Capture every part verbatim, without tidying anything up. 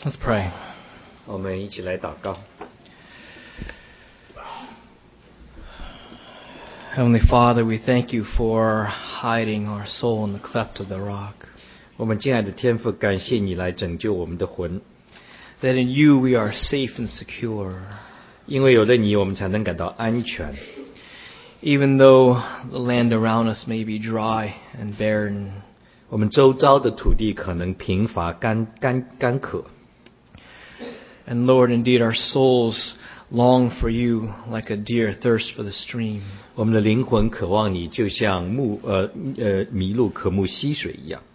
Let's pray. 我们一起来祷告。 Heavenly Father, we thank you for hiding our soul in the cleft of the rock. 我们亲爱的天父，感谢你来拯救我们的魂， That in you we are safe and secure. 因为有了你，我们才能感到安全。 Even though the land around us may be dry and barren, 我们周遭的土地可能贫乏、干干干渴， and Lord, indeed our souls long for you like a deer thirsts for the stream. 我们的灵魂渴望你，就像牧呃呃麋鹿渴慕溪水一样。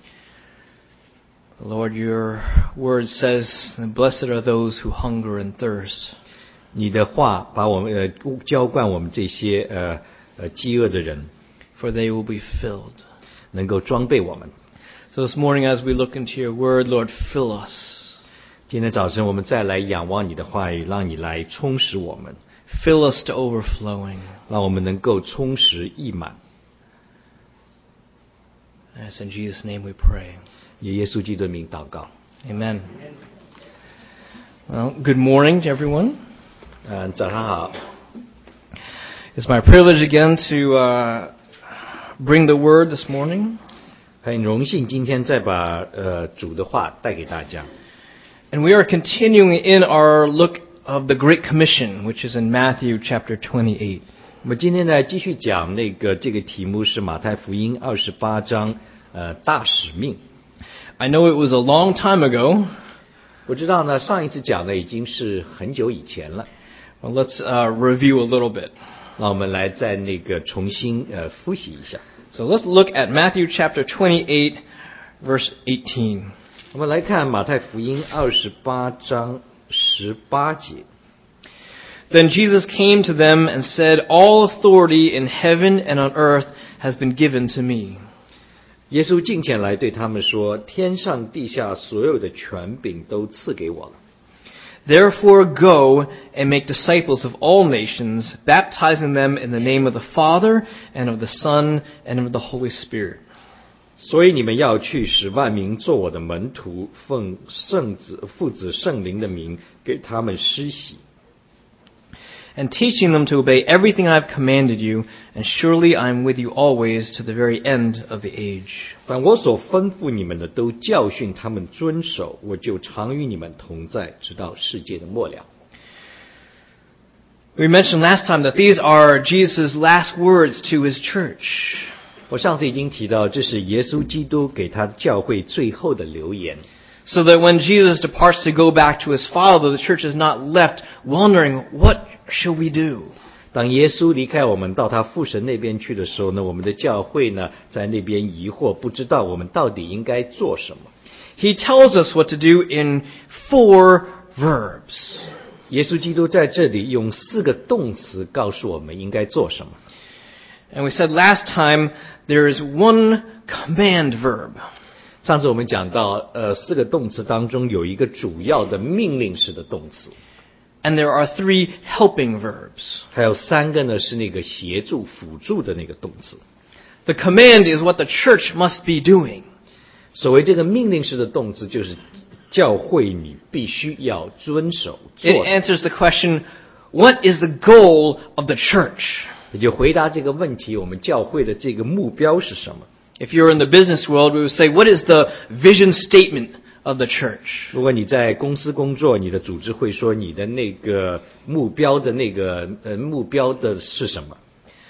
Lord, your word says, "Blessed are those who hunger and thirst." 你的话把我们呃浇灌我们这些呃呃饥饿的人， For they will be filled. 能够装备我们。 So this morning as we look into your word, Lord, fill us. 今天早晨我们再来仰望你的话语，让你来充实我们， Fill us to overflowing. 让我们能够充实溢满。 Yes, in Jesus' name we pray. 以耶稣基督的名祷告。 Amen. Well, good morning to everyone. 嗯，早上好。 It's my privilege again to uh, bring the word this morning. 很荣幸今天再把呃主的话带给大家。 And we are continuing in our look of the Great Commission, which is in Matthew chapter twenty-eight. 我们今天呢继续讲那个这个题目是马太福音二十八章呃大使命。 I know it was a long time ago. 我知道呢上一次讲的已经是很久以前了， Well, let's uh, review a little bit. 让我们来再那个重新呃复习一下。 So let's look at Matthew chapter twenty-eight, verse eighteen. 我们来看马太福音二十八章十八节。 Then Jesus came to them and said, "All authority in heaven and on earth has been given to me." 耶稣近前来对他们说：“天上地下所有的权柄都赐给我了。 Therefore go and make disciples of all nations, baptizing them in the name of the Father and of the Son and of the Holy Spirit, 所以你们要去，使万民做我的门徒，奉圣子、父子、圣灵的名给他们施洗， and teaching them to obey everything I have commanded you, and surely I am with you always to the very end of the age." 凡我所吩咐你们的，都教训他们遵守，我就常与你们同在，直到世界的末了。 We mentioned last time that these are Jesus' last words to his church. 我上次已经提到，这是耶稣基督给他教会最后的留言。 So that when Jesus departs to go back to his Father, the church is not left wondering, what shall we do? 当耶稣离开我们到他父神那边去的时候呢，我们的教会呢在那边疑惑，不知道我们到底应该做什么。 He tells us what to do in four verbs. 耶稣基督在这里用四个动词告诉我们应该做什么。 And we said last time there is one command verb. 上次我们讲到，呃，四个动词当中有一个主要的命令式的动词， And there are three helping verbs. 还有三个呢是那个协助、辅助的那个动词。 The command is what the church must be doing. 所谓这个命令式的动词，就是教会你必须要遵守 It 做的。 answers the question, what is the goal of the church? 也就回答这个问题，我们教会的这个目标是什么？ If you're in the business world, we would say, what is the vision statement of the church? 如果你在公司工作，你的组织会说你的那个目标的那个呃目标的是什么？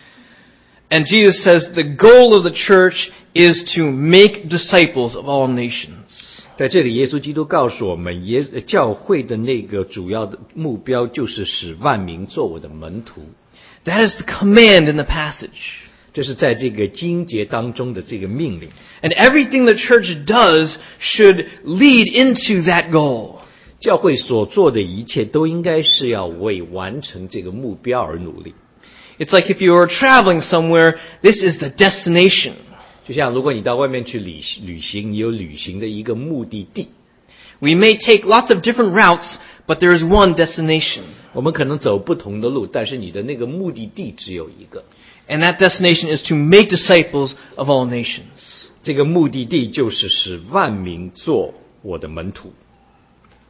And Jesus says the goal of the church is to make disciples of all nations. 在这里，耶稣基督告诉我们，耶教会的那个主要的目标就是使万民做我的门徒。 That is the command in the passage. 这是在这个经节当中的这个命令。 And everything the church does should lead into that goal. 教会所做的一切都应该是要为完成这个目标而努力。 It's like if you are traveling somewhere, this is the destination. 就像如果你到外面去旅旅行，你有旅行的一个目的地。 We may take lots of different routes, but there is one destination. 我们可能走不同的路，但是你的那个目的地只有一个。 And that destination is to make disciples of all nations. 这个目的地就是使万民做我的门徒。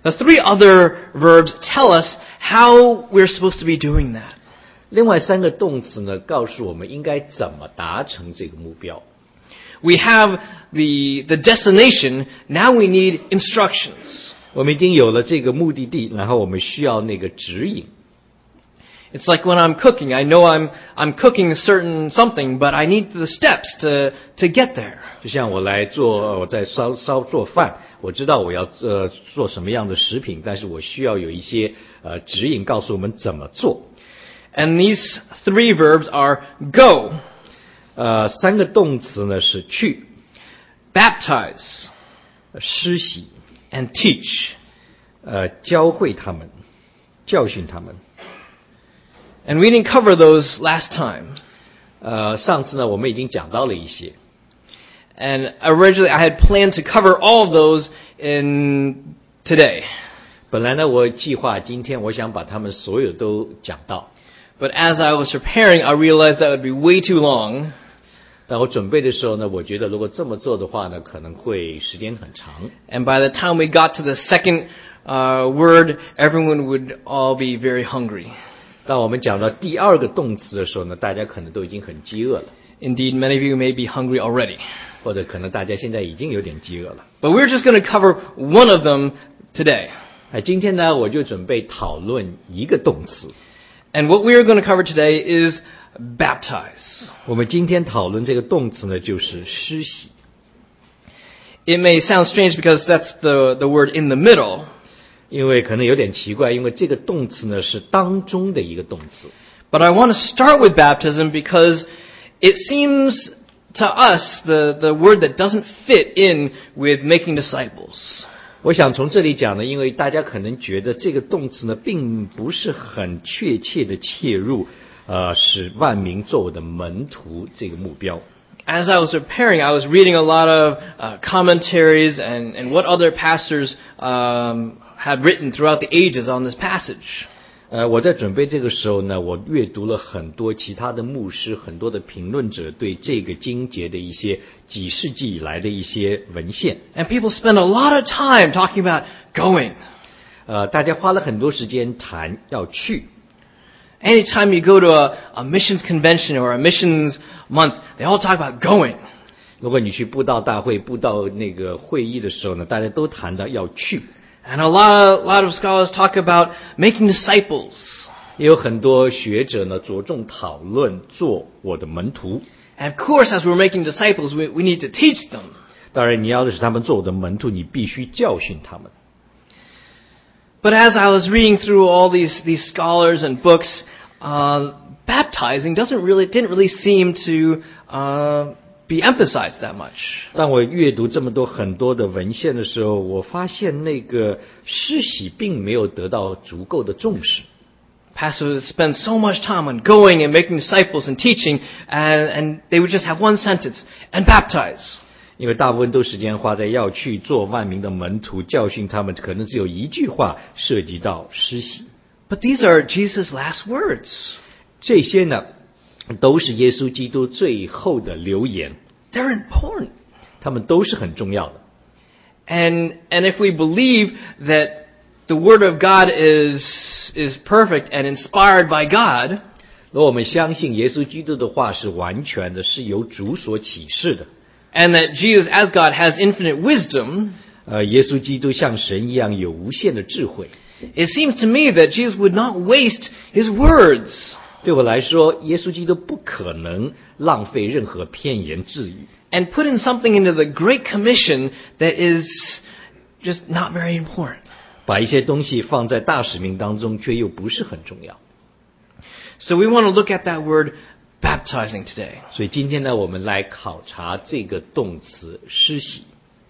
The three other verbs tell us how we're supposed to be doing that. 另外三个动词呢，告诉我们应该怎么达成这个目标。 We have the, the destination, now we need instructions. 我们已经有了这个目的地，然后我们需要那个指引。 It's like when I'm cooking, I know I'm, I'm cooking a certain something, but I need the steps to, to get there. 就像我来做，我在烧烧做饭，我知道我要呃做什么样的食品，但是我需要有一些呃指引告诉我们怎么做。 And these three verbs are go, 呃，三个动词呢是去、 baptize, 施洗、 and teach. 呃教会他们、教训他们。 And we didn't cover those last time. 呃，上次呢我们已经讲到了一些。 And originally I had planned to cover all of those in today. 本来呢我计划今天我想把他们所有都讲到。 But as I was preparing, I realized that would be way too long. 但我准备的时候呢，我觉得如果这么做的话呢，可能会时间很长。 And by the time we got to the second uh, word, everyone would all be very hungry. 当我们讲到第二个动词的时候呢，大家可能都已经很饥饿了。 Indeed, many of you may be hungry already. 或者可能大家现在已经有点饥饿了。 But we're just going to cover one of them today. 哎，今天呢，我就准备讨论一个动词。 And what we are going to cover today is baptize. 我们今天讨论这个动词呢，就是施洗。 It may sound strange because that's the, the word in the middle. 因为可能有点奇怪，因为这个动词呢是当中的一个动词。 But I want to start with baptism because it seems to us the, the word that doesn't fit in with making disciples. 我想从这里讲呢，因为大家可能觉得这个动词呢，并不是很确切的切入，呃，使万民做我的门徒这个目标。 As I was preparing, I was reading a lot of uh, commentaries and, and what other pastors um, have written throughout the ages on this passage. 呃，我在准备这个时候呢，我阅读了很多其他的牧师、很多的评论者对这个经节的一些几世纪以来的一些文献。 And people spend a lot of time talking about going. 呃，大家花了很多时间谈要去。 Anytime you go to a, a missions convention or a missions month, they all talk about going. 如果你去布道大会、布道那个会议的时候呢，大家都谈到要去。 And a lot, lot of scholars talk about making disciples. 也有很多学者呢着重讨论做我的门徒。 And of course, as we're making disciples, we, we need to teach them. 当然，你要的是他们做我的门徒，你必须教训他们。 But as I was reading through all these, these scholars and books, uh, baptizing doesn't really, didn't really seem to uh, be emphasized that much. 当我阅读这么多很多的文献的时候，我发现那个施洗并没有得到足够的重视。 Pastors spend so much time on going and making disciples and teaching, and, and they would just have one sentence, and baptize. 因为大部分都时间花在要去做万民的门徒，教训他们，可能只有一句话涉及到施洗。 But these are Jesus' last words. 这些呢，都是耶稣基督最后的留言， They're important. 他们都是很重要的。 And, and if we believe that the Word of God is, is perfect and inspired by God, 如果我们相信耶稣基督的话是完全的，是由主所启示的， and that Jesus as God has infinite wisdom, 呃，耶稣基督像神一样有无限的智慧。 it seems to me that Jesus would not waste His words. 对我来说，耶稣基督不可能浪费任何片言字语， And put in something into the Great Commission that is just not very important. 把一些东西放在大使命当中，却又不是很重要。 So we want to look at that word baptizing today. 所以今天呢，我们来考察这个动词施洗。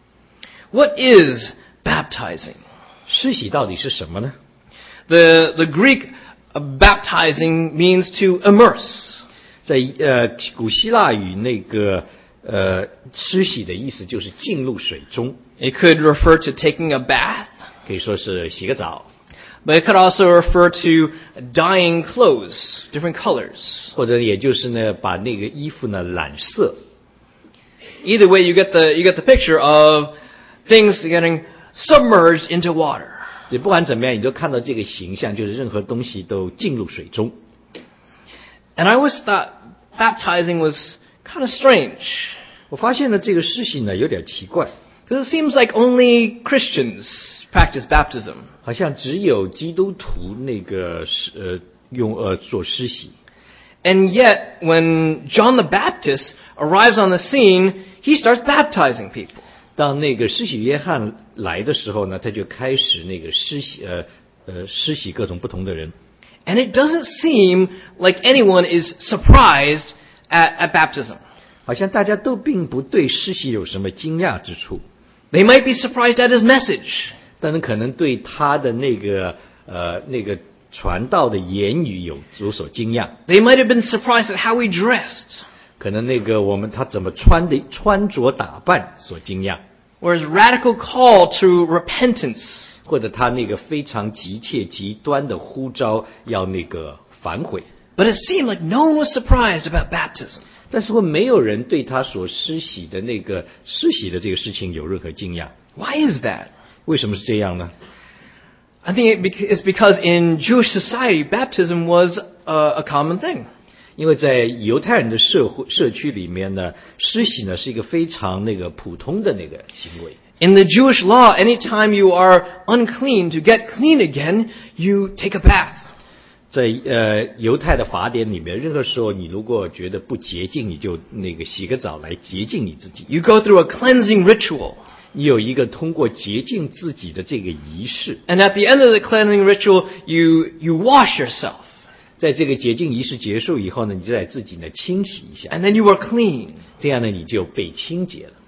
What is baptizing? 施洗到底是什么呢？ The, the Greek baptizing means to immerse. 在呃古希腊语那个呃施洗的意思就是进入水中， It could refer to taking a bath, 可以说是洗个澡， but it could also refer to dyeing clothes, different colors. 或者也就是呢把那个衣服呢染色。 Either way, you get the, you get the picture of things getting submerged into water. 对，不管怎么样，你就看到这个形象，就是任何东西都进入水中。 And I always thought baptizing was kind of strange. 我发现了这个施洗呢有点奇怪， Because it seems like only Christians practice baptism. 好像只有基督徒那个是呃用呃做施洗。 And yet, when John the Baptist arrives on the scene, he starts baptizing people. 当那个施洗约翰来的时候呢，他就开始那个施洗呃呃施洗各种不同的人。 And it doesn't seem like anyone is surprised at, at baptism. 好像大家都并不对施洗有什么惊讶之处， They might be surprised at his message. 但是可能对他的那个呃那个传道的言语有有所惊讶， They might have been surprised at how he dressed. 可能那个我们他怎么穿的穿着打扮所惊讶， Or his radical call to repentance. 或者他那个非常急切极端的呼召要那个反悔。 But it seemed like no one was surprised about baptism. 但是会没有人对他所施洗的那个施洗的这个事情有任何惊讶。 Why is that? 为什么是这样呢？ I think it's because in Jewish society, baptism was a, a common thing. 因为在犹太人的社会社区里面呢，施洗呢是一个非常那个普通的那个行为。 In the Jewish law, anytime you are unclean, to get clean again, you take a bath. 在呃犹太的法典里面，任何时候你如果觉得不洁净，你就那个洗个澡来洁净你自己。 You go through a cleansing ritual. 你有一个通过洁净自己的这个仪式。 And at the end of the cleansing ritual, you, you wash yourself. 在这个洁净仪式结束以后呢，你就在自己呢清洗一下， And then you are clean. 这样呢你就被清洁了。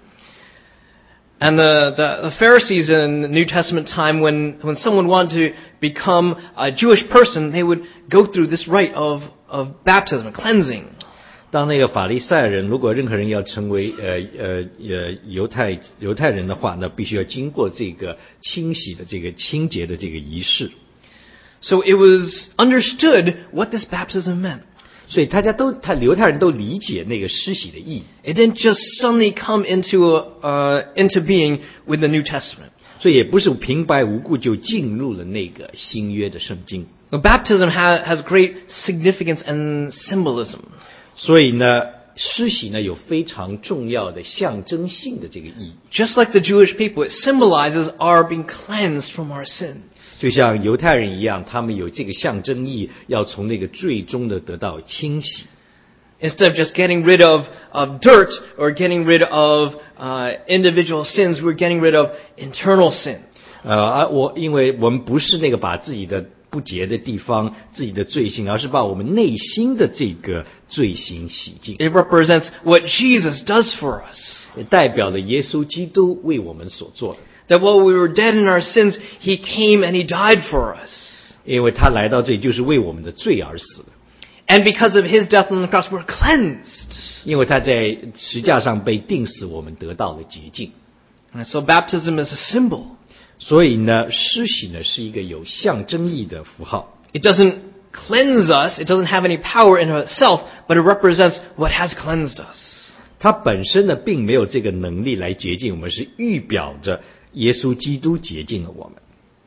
And the, the, the Pharisees in the New Testament time, when, when someone wanted to become a Jewish person, they would go through this rite of, of baptism, cleansing. 当那个法利赛人，如果任何人要成为呃呃呃犹太犹太人的话，那必须要经过这个清洗的这个清洁的这个仪式。 So it was understood what this baptism meant. 所以大家都，他犹太人都理解那个施洗的意义。 It didn't just suddenly come into a, uh, into being with the New Testament. 所以也不是平白无故就进入了那个新约的圣经。 The baptism ha- has great significance and symbolism. 所以呢，施洗呢有非常重要的象征性的这个意义。 Just like the Jewish people, it symbolizes our being cleansed from our sins. 就像犹太人一样，他们有这个象征意义，要从那个最终的得到清洗。 Instead of just getting rid of, of dirt or getting rid of uh, individual sins, we're getting rid of internal sin. 呃，而我因为我们不是那个把自己的不洁的地方、自己的罪行，而是把我们内心的这个罪行洗净。 It represents what Jesus does for us. 也代表了耶稣基督为我们所做的。 That while we were dead in our sins, He came and He died for us. 因为他来到这里就是为我们的罪而死的。 And because of His death on the cross, we're cleansed. 因为他在十架上被钉死，我们得到了洁净。 And so baptism is a symbol. 所以呢，施洗呢是一个有象征意的符号。 It doesn't cleanse us. It doesn't have any power in itself, but it represents what has cleansed us. 它本身呢并没有这个能力来洁净我们，是预表着耶稣基督洁净了我们。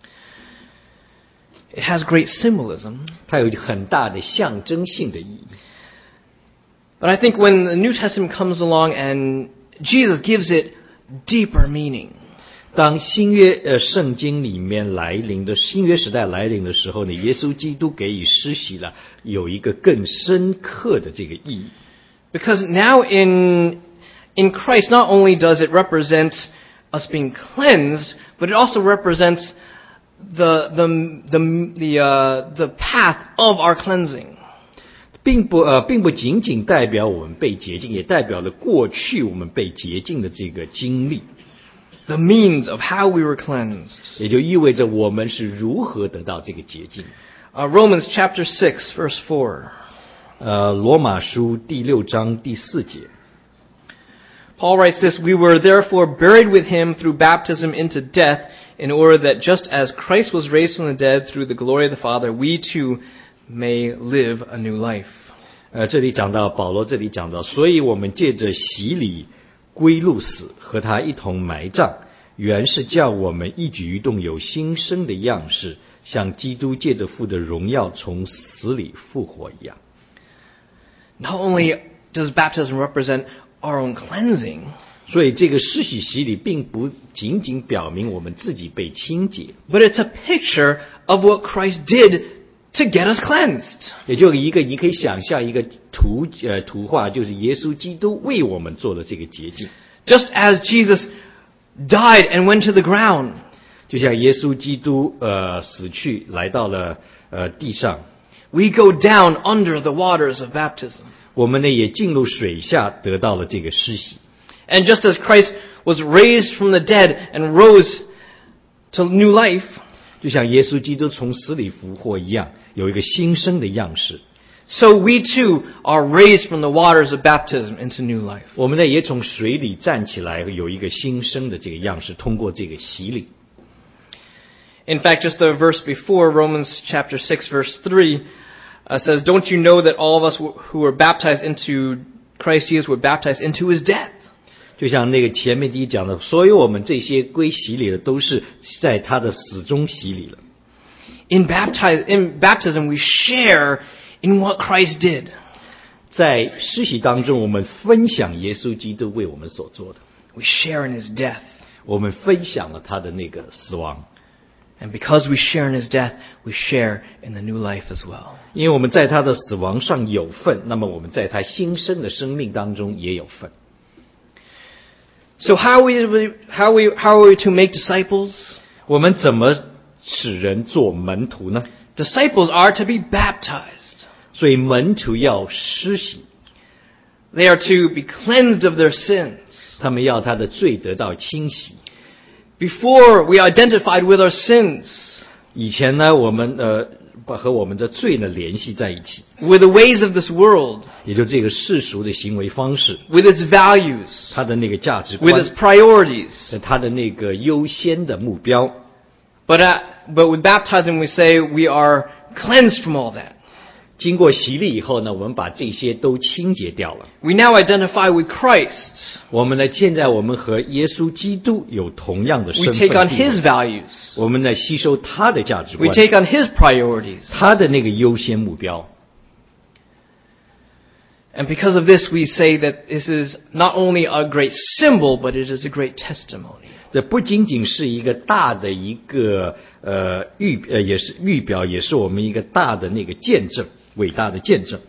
It has great symbolism. 它有很大的象征性的意义。 But I think when the New Testament comes along and Jesus gives it deeper meaning, 当新约呃圣经里面来临的新约时代来临的时候呢，耶稣基督给予施洗了有一个更深刻的这个意义。 because now in in Christ, not only does it represent us being cleansed, but it also represents the the the the uh, the path of our cleansing. 并不呃，并不仅仅代表我们被洁净，也代表了过去我们被洁净的这个经历。 The means of how we were cleansed. 也就意味着我们是如何得到这个洁净。 Uh, Romans chapter six, verse four. 呃，罗马书第六章第四节， Paul writes this: "We were therefore buried with him through baptism into death, in order that just as Christ was raised from the dead through the glory of the Father, we too may live a new life." 呃，这里讲到保罗，这里讲到，所以我们借着洗礼归入死，和他一同埋葬， 原是叫我们一举一动有新生的样式，像基督借着父的荣耀从死里复活一样。 Not only does baptism represent our own cleansing, 所以这个施洗洗礼并不仅仅表明我们自己被清洁， but it's a picture of what Christ did to get us cleansed. 也就一个你可以想象一个图呃图画，就是耶稣基督为我们做了这个洁净。 Just as Jesus died and went to the ground, 就像耶稣基督呃死去来到了呃地上， we go down under the waters of baptism. 我们呢也进入水下得到了这个施洗。 And just as Christ was raised from the dead and rose to new life, 就像耶稣基督从死里复活一样，有一个新生的样式。 so we too are raised from the waters of baptism into new life. 我们呢也从水里站起来，有一个新生的这个样式，通过这个洗礼。 In fact, just the verse before, Romans chapter six, verse three, uh, says, "Don't you know that all of us who were baptized into Christ Jesus were baptized into his death?" 就像那个前面第一讲的，所有我们这些归洗礼的，都是在他的死中洗礼了。 In, baptize, in baptism, we share in what Christ did. 在施洗当中，我们分享耶稣基督为我们所做的， We share in his death. 我们分享了他的那个死亡。 And because we share in his death, we share in the new life as well. 因为我们在他的死亡上有份，那么我们在他新生的生命当中也有份。 So how are we, how are we, how are we to make disciples? 我们怎么使人做门徒呢？ Disciples are to be baptized. 所以门徒要施洗， They are to be cleansed of their sins. 他们要他的罪得到清洗。 Before we identified with our sins, 以前呢，我们呃把和我们的罪呢联系在一起， with the ways of this world, 也就这个世俗的行为方式， with its values, 他的那个价值 with 观 its，priorities. 他的那个优先的目标。 But, uh, but with baptism we say we are cleansed from all that. 经过洗礼以后呢，我们把这些都清洁掉了。 We now identify with Christ. 我们呢，现在我们和耶稣基督有同样的 We 身 take on 份地 his 位， values. 我们呢吸收他的价值 We 观， take on his priorities. 他的那个优先目标。 And because of this, we say that this is not only a great symbol, but it is a great testimony. 这不仅仅是一个大的一个呃预呃也是预表，也是我们一个大的那个见证，伟大的见证。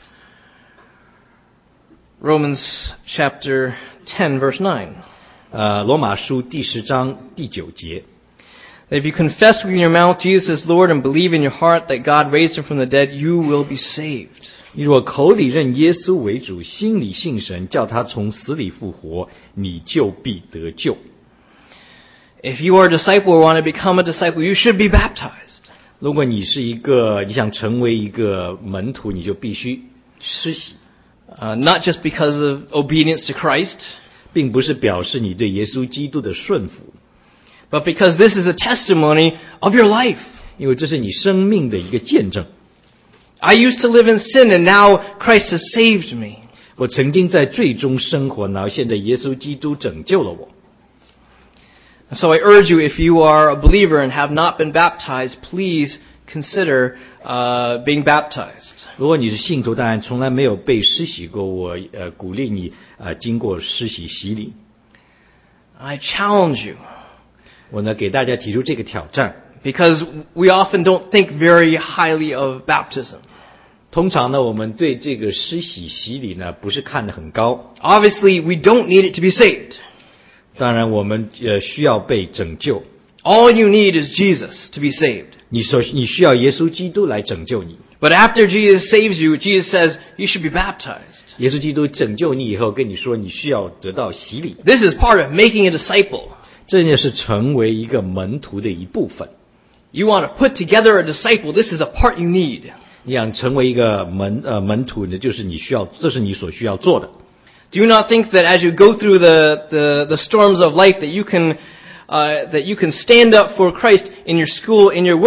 Romans chapter ten, verse nine. 呃，罗马书第十章第九节， That if you confess with your mouth Jesus is Lord and believe in your heart that God raised him from the dead, you will be saved. 你若口里认耶稣为主，心里信神，叫他从死里复活，你就必得救。 If you are a disciple or want to become a disciple, you should be baptized. 如果你是一个你想成为一个门徒，你就必须施洗， Uh, not just because of obedience to Christ, 并不是表示你对耶稣基督的顺服， but because this is a testimony of your life. 因为这是你生命的一个见证。 I used to live in sin and now Christ has saved me. 我曾经在罪中生活，然后现在耶稣基督拯救了我。 So I urge you, if you are a believer and have not been baptized, please consider uh, being baptized. 如果你是信徒，当然从来没有被施洗过，我呃鼓励你呃经过施洗洗礼。 I challenge you, 我呢给大家提出这个挑战。 because we often don't think very highly of baptism. 通常呢，我们对这个施洗洗礼呢不是看得很高。 Obviously, we don't need it to be saved. 当然，我们呃需要被拯救。 All you need is Jesus to be saved. 你所你需要耶稣基督来拯救你。 But after Jesus saves you, Jesus says you should be baptized. 耶稣基督拯救你以后，跟你说你需要得到洗礼， This is part of making a disciple. 这也是成为一个门徒的一部分。 You want to put together a disciple, this is a part you need. 你想成为一个门呃门徒呢，就是你需要，这是你所需要做的。 Do you not think that as you go through the, the, the storms of life that you can uh, that you can stand up for Christ in your school, in your work,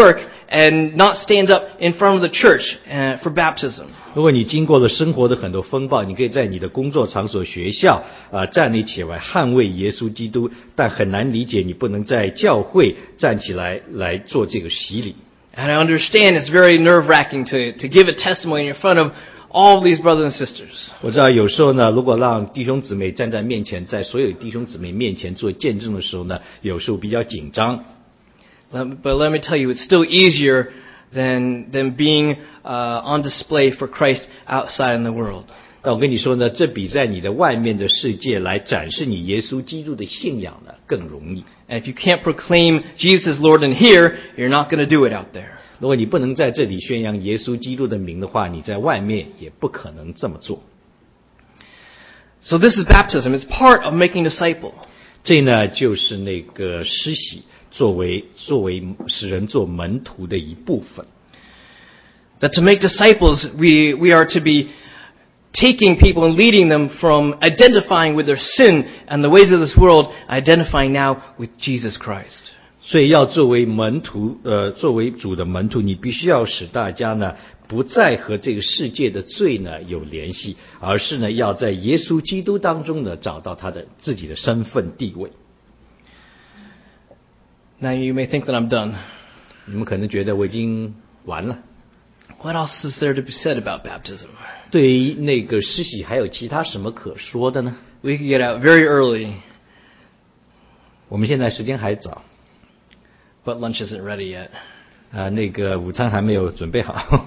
and not stand up in front of the church uh, for baptism. 如果你经过了生活的很多风暴，你可以在你的工作场所、学校啊、呃、站立起来捍卫耶稣基督，但很难理解你不能在教会站起来来做这个洗礼。 And I understand it's very nerve-wracking to, to give a testimony in front of all of these brothers and sisters. 我知道有时候呢，如果让弟兄姊妹站在面前，在所有弟兄姊妹面前做见证的时候呢，有时候比较紧张。 But let me tell you, it's still easier than, than being uh, on display for Christ outside in the world. 但我跟你说呢，这比在你的外面的世界来展示你耶稣基督的信仰呢更容易。 And if you can't proclaim Jesus is Lord in here, you're not going to do it out there. 如果你不能在这里宣扬耶稣基督的名的话，你在外面也不可能这么做。 So this is baptism. It's part of making disciple. 这呢就是那个施洗，作为作为使人做门徒的一部分。 That to make disciples, we we are to be taking people and leading them from identifying with their sin and the ways of this world, identifying now with Jesus Christ. 所以要作为门徒，呃，作为主的门徒，你必须要使大家呢不再和这个世界的罪呢有联系，而是呢要在耶稣基督当中呢找到他的自己的身份地位。 Now you may think that I'm done. 你们可能觉得我已经完了。 What else is there to be said about baptism? 对于那个施洗还有其他什么可说的呢？ We could get out very early, 我们现在时间还早， but lunch isn't ready yet. 啊、呃，那个午餐还没有准备好。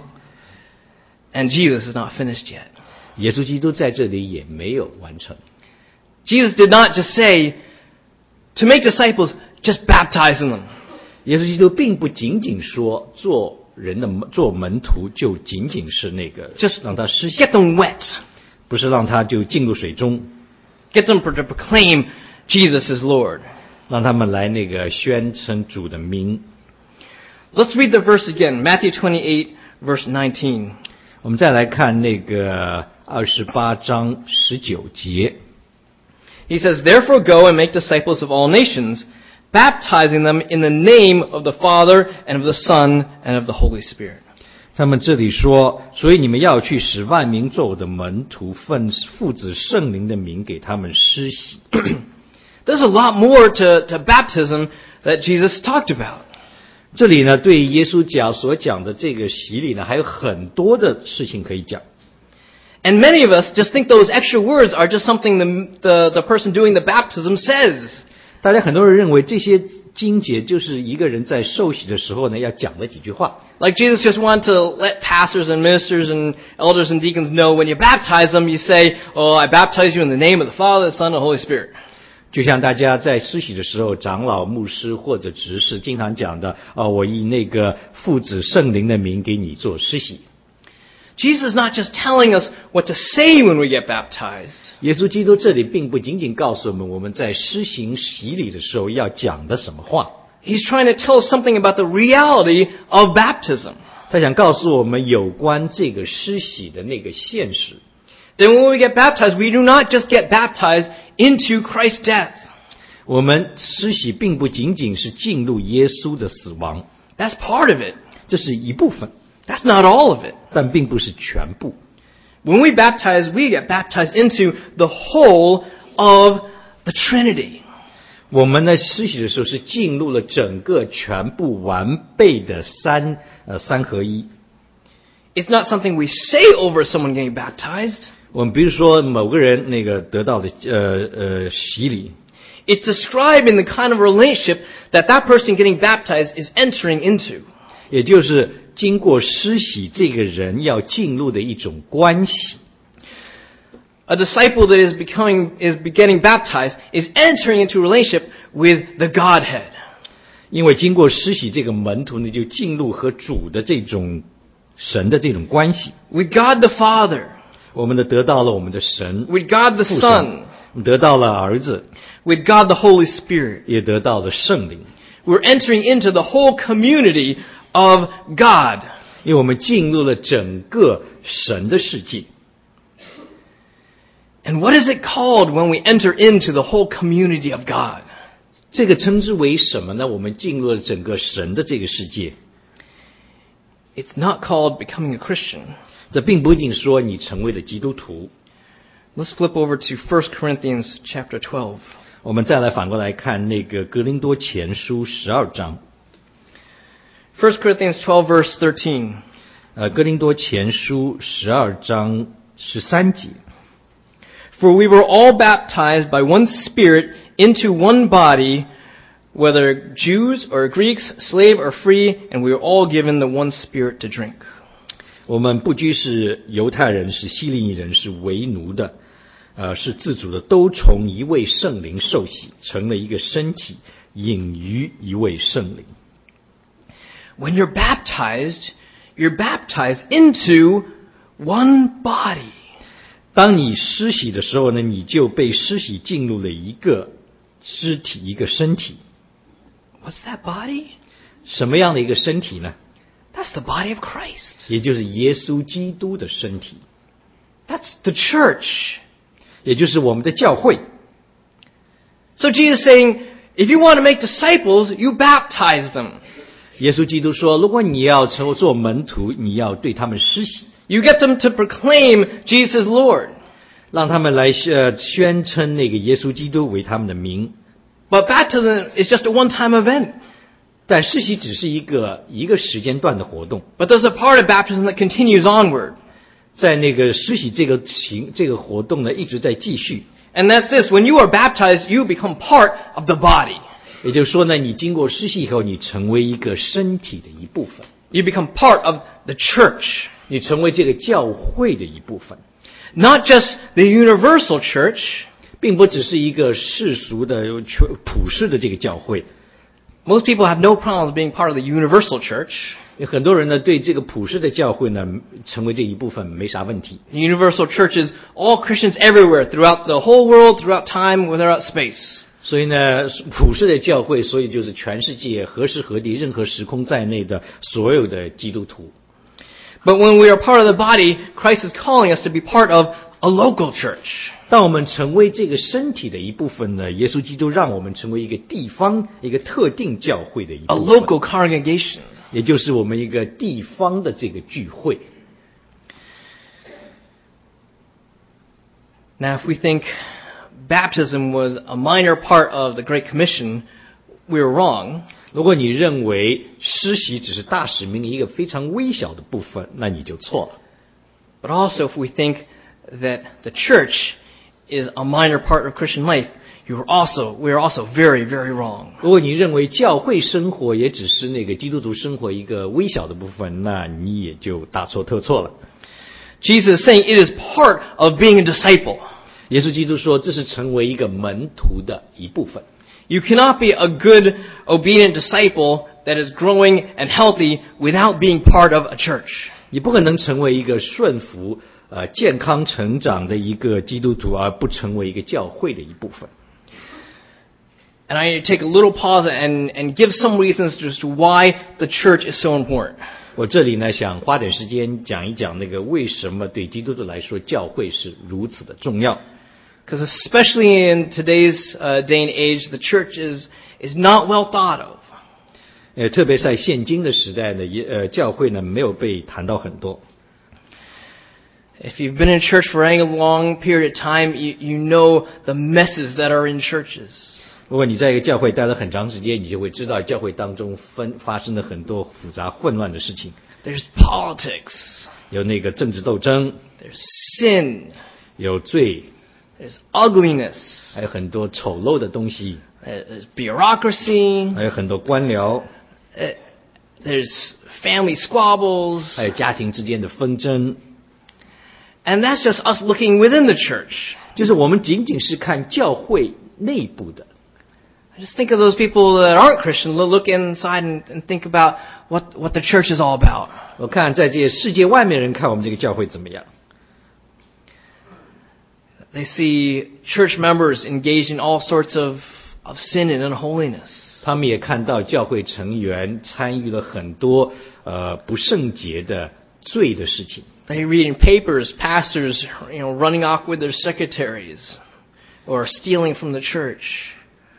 And Jesus is not finished yet. 耶稣基督在这里也没有完成。 Jesus did not just say, to make disciples, just baptize them. 耶稣基督并不仅仅说做人的做门徒就仅仅是那个 Just 让他施洗， get them wet. 不是让他就进入水中， Get them to proclaim Jesus is Lord. 让他们来那个宣称主的名。 Let's read the verse again, Matthew twenty-eight, verse nineteen. 我们再来看那个二十八章十九节。 He says, therefore go and make disciples of all nations, baptizing them in the name of the Father and of the Son and of the Holy Spirit. 他们这里说，所以你们要去使万民做我的门徒，奉父子圣灵的名给他们施洗。 There's a lot more to, to baptism that Jesus talked about. 这里呢，对耶稣讲所讲的这个洗礼呢，还有很多的事情可以讲。 And many of us just think those extra words are just something the, the, the person doing the baptism says. 大家很多人认为这些经节就是一个人在受洗的时候呢要讲的几句话。 Like Jesus just wanted to let pastors and ministers and elders and deacons know when you baptize them, you say, oh, I baptize you in the name of the Father, the Son, and the Holy Spirit. 就像大家在施洗的时候，长老、牧师或者执事经常讲的，哦，我以那个父子圣灵的名给你做施洗。 Jesus is not just telling us what to say when we get baptized. 耶稣基督这里并不仅仅告诉我们我们在施行洗礼的时候要讲的什么话， He's trying to tell us something about the reality of baptism. 他想告诉我们有关这个施洗的那个现实。 Then when we get baptized, we do not just get baptized into Christ's death. 我们施洗并不仅仅是进入耶稣的死亡， That's part of it. 这是一部分， That's not all of it. 但并不是全部。 When we baptize, we get baptized into the whole of the Trinity. 我们在施洗的时候是进入了整个全部完备的三呃三合一。 It's not something we say over someone getting baptized. 我们比如说某个人那个得到的呃呃洗礼， It's describing the kind of relationship that that person getting baptized is entering into. 也就是经过施洗这个人要进入的一种关系。 A disciple that is becoming is getting baptized is entering into a relationship with the Godhead. 因为经过施洗，这个门徒呢就进入和主的这种神的这种关系。 With God the Father. 我们的得到了我们的神， With God the 父神 Son. 我们得到了儿子， With God the Holy Spirit. 也得到了圣灵。 We're entering into the whole community of God. 因为我们进入了整个神的世界。 And what is it called when we enter into the whole community of God? 这个称之为什么呢？我们进入了整个神的这个世界。 it's not called becoming a Christian. 这并不一定说你成为了基督徒。 Let's flip over to First Corinthians chapter twelve. 我们再来反过来看那个哥林多前书十二章。 First Corinthians twelve verse thirteen. 呃，哥林多前书十二章十三节。 For we were all baptized by one Spirit into one body, whether Jews or Greeks, slave or free, and we were all given the one Spirit to drink. 我们不拘是犹太人，是希利尼人，是为奴的，呃，是自主的，都从一位圣灵受洗，成了一个身体，饮于一位圣灵。 When you're baptized, you're baptized into one body. 当你施洗的时候呢，你就被施洗进入了一个肢体，一个身体。 What's that body? 什么样的一个身体呢？ That's the body of Christ. 也就是耶稣基督的身体， That's the church. 也就是我们的教会。 So Jesus is saying, if you want to make disciples, you baptize them. 耶稣基督说，如果你要成为做门徒，你要对他们施洗， You get them to proclaim Jesus Lord. 让他们来呃宣称那个耶稣基督为他们的名。 But baptism is just a one-time event. 但施洗只是一个一个时间段的活动， But there's a part of baptism that continues onward. 在那个施洗这个行这个活动呢，一直在继续。 And that's this. When you are baptized, you become part of the body. 也就是说呢，你经过施洗以后，你成为一个身体的一部分， You become part of the church. 你成为这个教会的一部分， Not just the universal church, 并不只是一个世俗的普世的这个教会。 Most people have no problems being part of the universal church. 很多人呢对这个普世的教会呢成为这一部分没啥问题。 The universal church is all Christians everywhere, throughout the whole world, throughout time, without space. 所以呢，普世的教会，所以就是全世界何时何地、任何时空在内的所有的基督徒。 But when we are part of the body, Christ is calling us to be part of a local church. 当我们成为这个身体的一部分呢，耶稣基督让我们成为一个地方、一个特定教会的一 A 部分， local congregation. 也就是我们一个地方的这个聚会。 Now, if we think baptism was a minor part of the Great Commission, we're wrong. 如果你认为施洗只是大使命的一个非常微小的部分，那你就错了。 But also, if we think that the church is a minor part of Christian life, you're also, we're also very, very wrong. 如果你认为教会生活也只是那个基督徒生活一个微小的部分，那你也就大错特错了。 Jesus is saying it is part of being a disciple. 耶稣基督说，这是成为一个门徒的一部分。 You cannot be a good, obedient disciple that is growing and healthy without being part of a church. 你不可能成为一个顺服、呃健康成长的一个基督徒，而不成为一个教会的一部分。 And I take a little pause and, and give some reasons as to why the church is so important. 我这里呢，想花点时间讲一讲那个为什么对基督徒来说教会是如此的重要。 Because especially in today's uh, day and age, the church is, is not well thought of. 呃，特别在现今的时代呢，也呃教会呢没有被谈到很多。 If you've been in church for any long period of time, you, you know the messes that are in churches. 如果你在一个教会待了很长时间，你就会知道教会当中分发生了很多复杂混乱的事情。 There's politics. 有那个政治斗争， There's sin. 有罪， There's ugliness. 还有很多丑陋的东西， There's bureaucracy. 还有很多官僚， Uh, There's family squabbles. 还有家庭之间的纷争。 And that's just us looking within the church. 就是我们仅仅是看教会内部的。 Just think of those people that aren't Christian. Look inside and, and think about what, what the church is all about. 我看在这些世界外面人看我们这个教会怎么样？ They see church members engaged in all sorts of, of sin and unholiness. 他们也看到教会成员参与了很多呃不圣洁的罪的事情。 They read in papers, pastors, you know, running off with their secretaries or stealing from the church.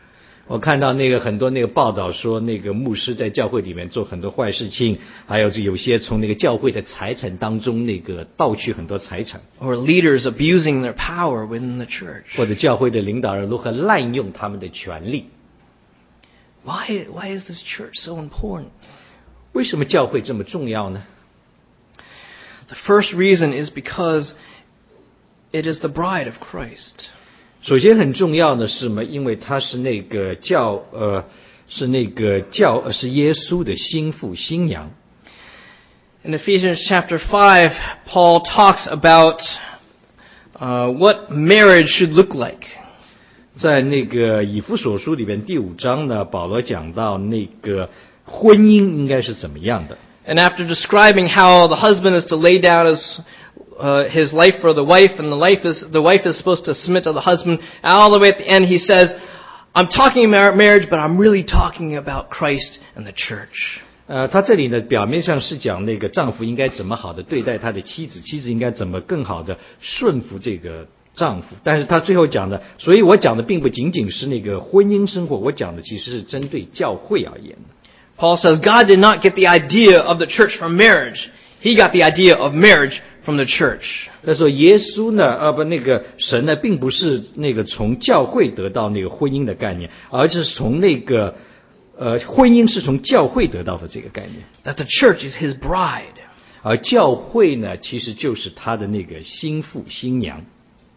我看到那个很多那个报道说，那个牧师在教会里面做很多坏事情，还有有些从那个教会的财产当中那个盗取很多财产， or leaders abusing their power within the church. 或者教会的领导人如何滥用他们的权力。 Why, why is this church so important? 为什么教会这么重要呢？ The first reason is because it is the bride of Christ. 首先很重要的是什么？因为它是那个教呃是那个教呃是耶稣的新妇新娘。 In Ephesians chapter five, Paul talks about uh, what marriage should look like. 在那个以弗所书里边第五章呢，保罗讲到那个婚姻应该是怎么样的。 And after describing how the husband is to lay down his uh, his life for the wife, and the life is the wife is supposed to submit to the husband, and all the way at the end he says, "I'm talking about marriage, but I'm really talking about Christ and the church." 呃，他这里呢，表面上是讲那个丈夫应该怎么好的对待他的妻子，妻子应该怎么更好的顺服这个丈夫，但是他最后讲的，所以我讲的并不仅仅是那个婚姻生活，我讲的其实是针对教会而言的。 Paul says God did not get the idea of the church from marriage. He got the idea of marriage from the church. 他说耶稣呢，呃不，那个神呢，并不是那个从教会得到那个婚姻的概念，而是从那个呃婚姻是从教会得到的这个概念。 That the church is his bride. 而教会呢，其实就是他的那个新妇新娘。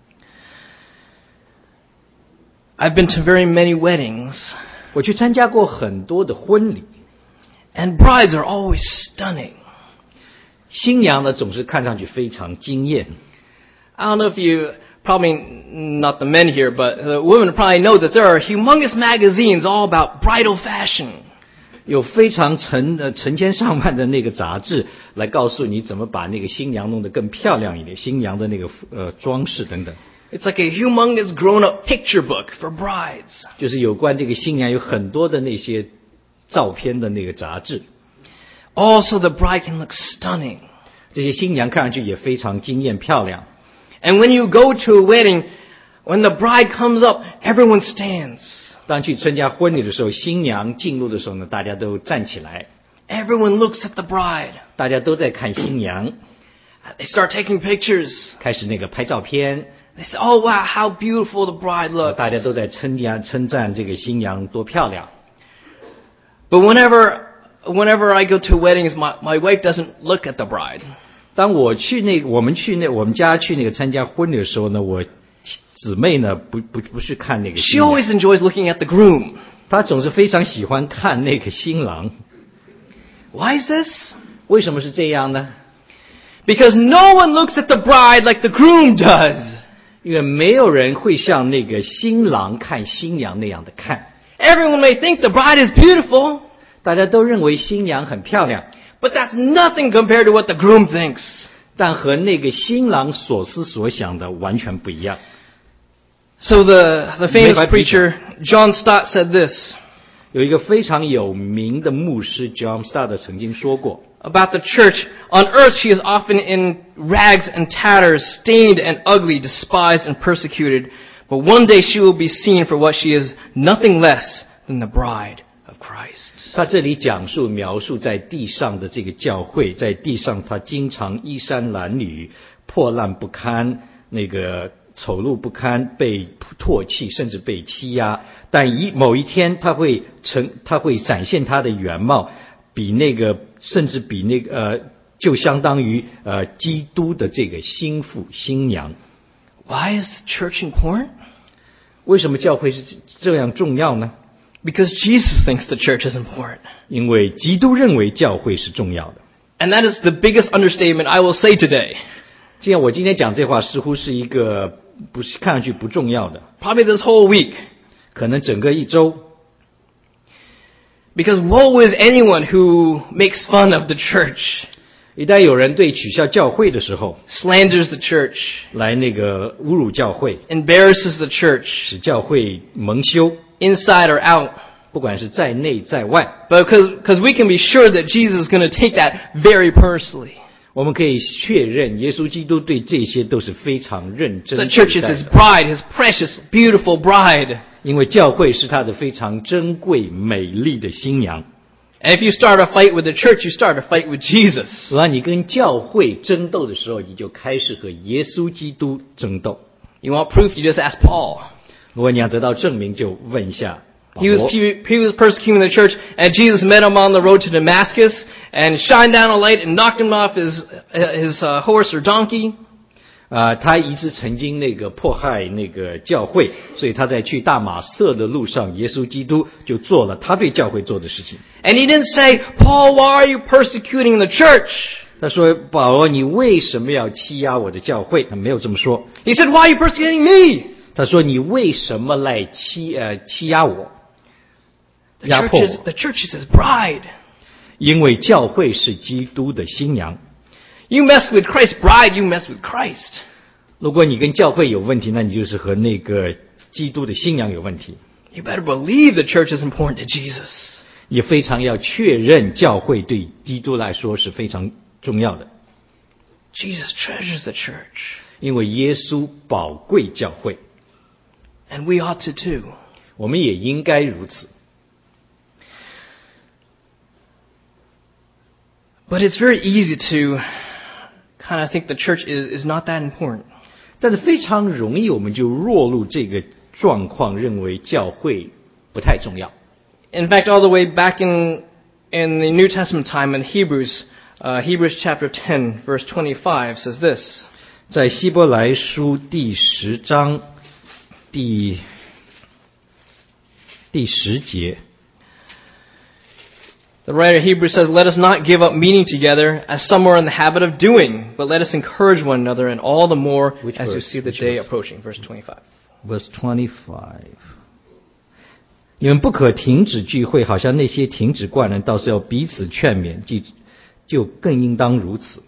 I've been to very many weddings. 我去参加过很多的婚礼。 And brides are always stunning. 新娘呢，总是看上去非常惊艳。 I don't know if you, probably not the men here, but the women probably know that there are humongous magazines all about bridal fashion. 有非常成呃成千上万的那个杂志来告诉你怎么把那个新娘弄得更漂亮一点，新娘的那个呃装饰等等。 It's like a humongous grown-up picture book for brides. 就是有关这个新娘有很多的那些照片的那个杂志。 Also, the bride can look stunning. 这些新娘看上去也非常惊艳漂亮。 And when you go to a wedding, when the bride comes up, everyone stands. 当去参加婚礼的时候，新娘进入的时候呢，大家都站起来。 Everyone looks at the bride. 大家都在看新娘。 They start taking pictures. 开始那个拍照片。 They say, "Oh wow, how beautiful the bride looks." 大家都在称扬称赞这个新娘多漂亮。 But whenever, whenever I go to weddings, my, my wife doesn't look at the bride. 当我去那我们去那我们家去那个参加婚礼的时候呢，我姊妹呢不不不是看那个新 She 娘， always enjoys looking at the groom. 她总是非常喜欢看那个新郎。 Why is this? 为什么是这样呢？ Because no one looks at the bride like the groom does. 因为没有人会像那个新郎看新娘那样的看。 Everyone may think the bride is beautiful. 大家都认为新娘很漂亮。 But that's nothing compared to what the groom thinks. 但和那个新郎所思所想的完全不一样。 So the, the famous preacher John Stott said this. 有一个非常有名的牧师 John Stott 曾经说过 about the church. On earth she is often in rags and tatters, stained and ugly, despised and persecuted. But one day she will be seen for what she is, nothing less than the bride of Christ. 他这里讲述描述在地上的这个教会，在地上他经常衣衫褴褛，破烂不堪，那个丑陋不堪，被唾弃，甚至被欺压。但一某一天，他会成，他会展现他的原貌，比那个，甚至比那个，呃，就相当于呃基督的这个新妇新娘。 Why is the church important? 为什么教会是这样重要呢？ Because Jesus thinks the church is important. 因为基督认为教会是重要的。 And that is the biggest understatement I will say today. 这样，我今天讲这话似乎是一个不是看上去不重要的， Probably this whole week. 可能整个一周。 Because woe is anyone who makes fun of the church. 一旦有人对取笑教会的时候， slanders the church, 来那个侮辱教会， embarrasses the church, 使教会蒙羞， inside or out. 不管是在内在外。 But because, because we can be sure that Jesus is going to take that very personally. 我们可以确认，耶稣基督对这些都是非常认真 The 对 church is 待 his 的， bride, his precious, beautiful bride. 因为教会是他的非常珍贵美丽的新娘。 And if you start a fight with the church, you start a fight with Jesus. 而你跟教会争斗的时候，你就开始和耶稣基督争斗。 You want proof, you just ask Paul. 如果你要得到证明，就问一下保 He was, 罗。 he, he was persecuting the church, and Jesus met him on the road to Damascus and shined down a light and knocked him off his, his uh, horse or donkey. 啊、他一直曾经那个迫害那个教会，所以他在去大马色的路上，耶稣基督就做了他对教会做的事情。 And he didn't say, Paul, why are you persecuting the church? 他说：“保罗，你为什么要欺压我的教会？”他没有这么说。 He said, why are you persecuting me? 他说：“你为什么来欺呃欺压我， The 压 church 迫 is, 我？ the church is his bride. 因为教会是基督的新娘。 You mess with Christ's bride, you mess with Christ. 如果你跟教会有问题，那你就是和那个基督的新娘有问题。 You better believe the church is important to Jesus. 也非常要确认，教会对基督来说是非常重要的， Jesus treasures the church. 因为耶稣宝贵教会， And we ought to too. 我们也应该如此。 But it's very easy to kind of think the church is, is not that important. 但是非常容易，我们就落入这个状况，认为教会不太重要。 In fact, all the way back in, in the New Testament time in Hebrews, uh, Hebrews chapter ten, verse twenty-five says this. 在希伯来书第十章第第十节， The writer of Hebrews says, Let us not give up meeting together, as some are in the habit of doing, but let us encourage one another, and all the more Which as you verse? see the Which day verse? approaching. Verse twenty-five. verse twenty-five， 你们不可停止聚会，好像那些停止惯人，倒是要彼此劝勉，就就更应当如此。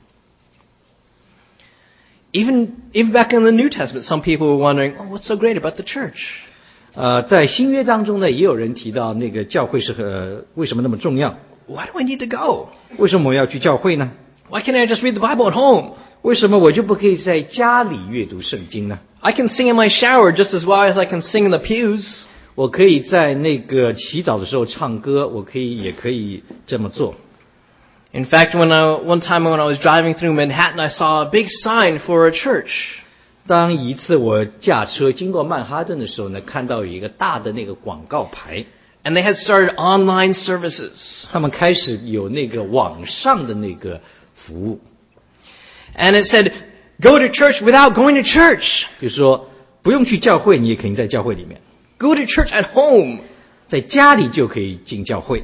Even, even back in the New Testament, some people were wondering, oh, what's so great about the church? 呃，在新约当中呢，也有人提到那个教会是呃为什么那么重要？ Why do I need to go? 为什么我要去教会呢？ Why can't I just read the Bible at home? 为什么我就不可以在家里阅读圣经呢？ I can sing in my shower just as well as I can sing in the pews. 我可以在那个洗澡的时候唱歌，我可以也可以这么做。 In fact, when I, one time when I was driving through Manhattan, I saw a big sign for a church. 当一次我驾车经过曼哈顿的时候呢，看到有一个大的那个广告牌， And they had started online services. 他们开始有那个网上的那个服务， And it said, go to church without going to church. 就是说不用去教会，你也可以在教会里面， Go to church at home. 在家里就可以进教会。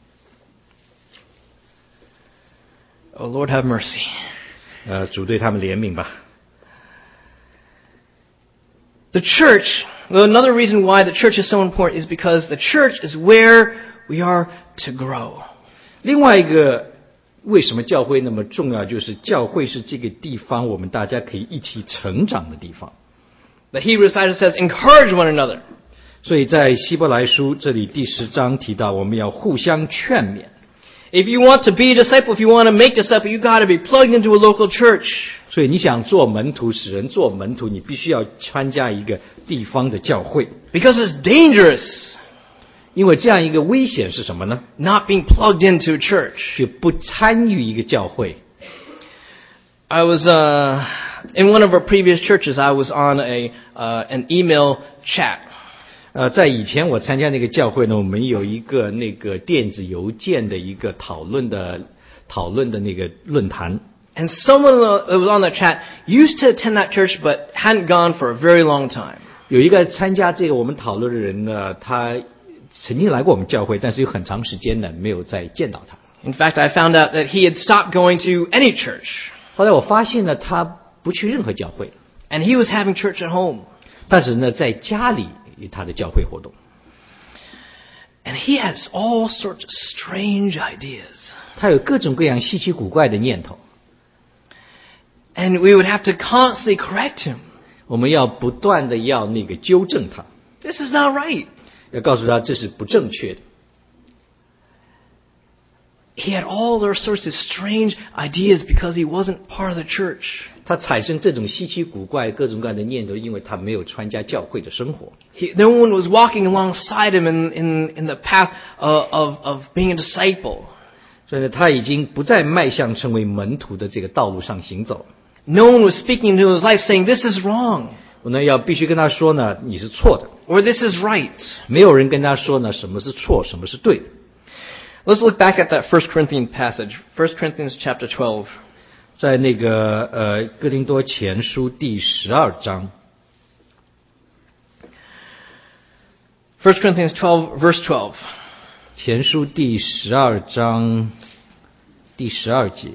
Oh, Lord have mercy. 呃，主对他们怜悯吧。 The church, well, another reason why the church is so important is because the church is where we are to grow. 另外一个，为什么教会那么重要？就是教会是这个地方我们大家可以一起成长的地方。 The Hebrews passage says, encourage one another. 所以在希伯来书这里第十章提到，我们要互相劝勉。 If you want to be a disciple, if you want to make disciple, you got to be plugged into a local church. 所以你想做门徒，使人做门徒，你必须要参加一个地方的教会， Because it's dangerous 因为这样一个危险是什么呢？ not being plugged into a church. 就不参与一个教会。 I was uh, in one of our previous churches. I was on a uh, an email chat. 呃，在以前我参加那个教会呢，我们有一个那个电子邮件的一个讨论的讨论的那个论坛。 And someone that was on that chat used to attend that church but hadn't gone for a very long time. 有一个参加这个我们讨论的人呢，他曾经来过我们教会，但是有很长时间呢没有再见到他。 In fact, I found out that he had stopped going to any church. 后来我发现呢，他不去任何教会， And he was having church at home. 但是呢，在家里有他的教会活动。 And he has all sorts of strange ideas. 他有各种各样稀奇古怪的念头， And we would have to constantly correct him. 我们要不断的要那个纠正他， This is not right. 要告诉他这是不正确的。 he had all those sorts of strange ideas because he wasn't part of the church. 他产生这种稀奇古怪、各种各样的念头，因为他没有参加教会的生活。 He, no one was walking alongside him in, in, in the path of, of, of being a disciple. 所以呢，他已经不再迈向成为门徒的这个道路上行走。 No one was speaking into his life saying, this is wrong. 我呢要必须跟他说呢，你是错的。 Or this is right. 没有人跟他说呢，什么是错，什么是对。 Let's look back at that First Corinthians passage. First Corinthians chapter twelve. 在那个呃哥林多前书第十二章。 First Corinthians twelve, verse twelve. 前书第十二章第十二节。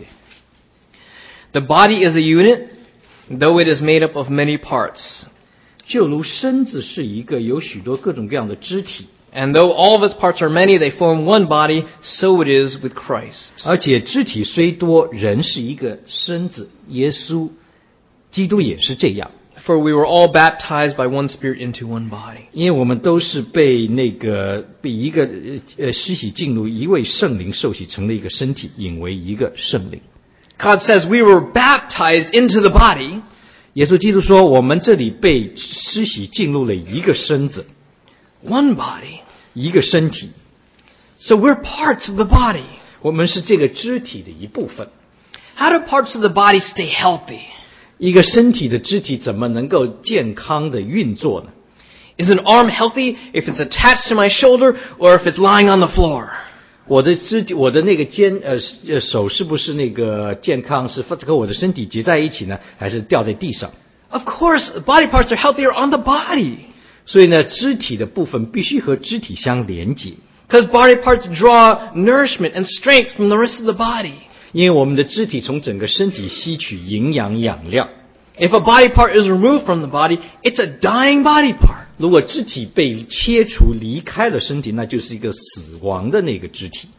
The body is a unit, though it is made up of many parts. 就如身子是一个有许多各种各样的肢体。 And though all of its parts are many, they form one body, so it is with Christ. 而且肢体虽多，人是一个身子，耶稣基督也是这样。 For we were all baptized by one Spirit into one body. 因为我们都是被那个被一个呃施洗进入一位圣灵受洗，成了一个身体，引为一个圣灵。 God says we were baptized into the body. 耶稣基督说，我们这里被施洗进入了一个身子。 One body. 一个身体。 So we're parts of the body. 我们是这个肢体的一部分。 How do parts of the body stay healthy? 一个身体的肢体怎么能够健康的运作呢？ Is an arm healthy if it's attached to my shoulder or if it's lying on the floor? 我的肢体，我的那个肩呃呃手是不是那个健康，是和我的身体结在一起呢，还是掉在地上？ Of course, body parts are healthier on the body. 所以呢，肢体的部分必须和肢体相连接。 Because body parts draw nourishment and strength from the rest of the body. 因为我们的肢体从整个身体吸取营养养料。 If a body part is removed from the body, it's a dying body part. 如果肢体被切除离开了身体，那就是一个死亡的那个肢体。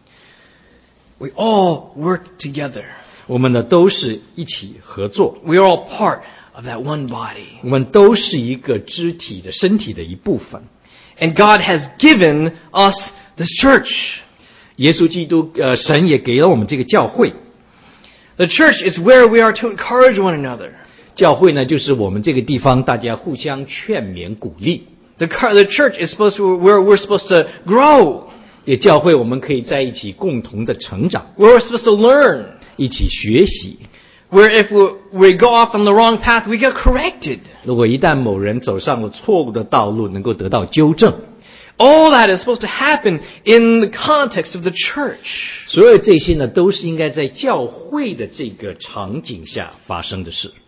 We all work together. 我们呢都是一起合作。 We are all part of that one body. 我们都是一个肢体的身体的一部分。 And God has given us the church. 耶稣基督呃神也给了我们这个教会。 The church is where we are to encourage one another. 教会呢就是我们这个地方大家互相劝勉鼓励。 The the church is supposed to where we're supposed to grow. 也教会我们可以在一起共同的成长。 Where we're supposed to learn. 一起学习。 Where if we, we go off on the wrong path, we get corrected. 如果一旦某人走上了错误的道路，能够得到纠正。 All that is supposed to happen in the context of the church. 所有这些呢，都是应该在教会的这个场景下发生的事。